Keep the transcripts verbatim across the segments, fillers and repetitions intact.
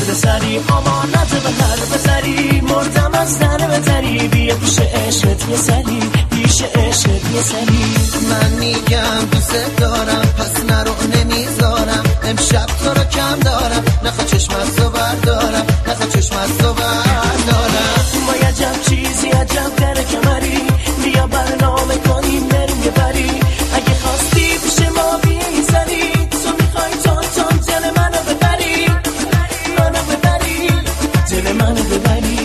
بده سری امانت به هر بذری مردم از تن بتری بیا پیش عشقت یه سری پیش عشقت یه سری من میگم دوست دارم پس نرو نمیذارم امشب تو رو کم دارم نخوا چشمت رو بردارم نخوا چشمت رو بردارم ما یه عجب چیزی عجب در کمری بیا برنامه کنیم بریم یه بری اگه خواستی پیش ما بیا یه سری تو میخوای تون تون دل منو ببری منو ببری دل منو ببری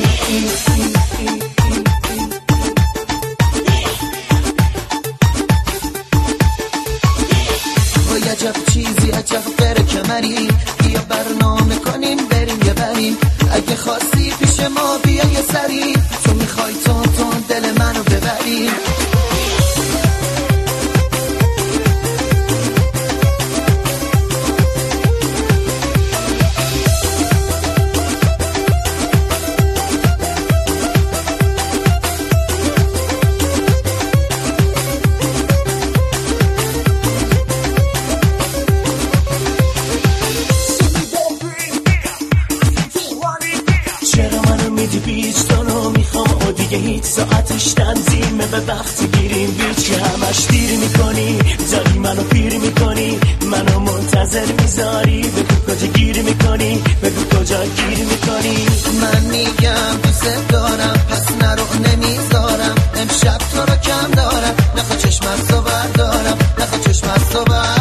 ما یه عجب چیزی عجب در کمری بیا برنامه کنیم بریم یه بری اگه خواستی پیش ما بیا یه سری تو میخوای تون تون دل منو ببری چرا منو میدی بیچ تو رو میخوام و دیگه هیچ ساعتش تنظیمه به وقتی گیریم بیچ که همش دیر میکنی داری منو پیر میکنی منو منتظر میذاری بگو کجا گیر میکنی بگو کجا گیر میکنی من میگم دوست دارم پس نرو نمیذارم امشب تو رو کم دارم نخوا چشمت رو بردارم نخوا چشمت رو بردارم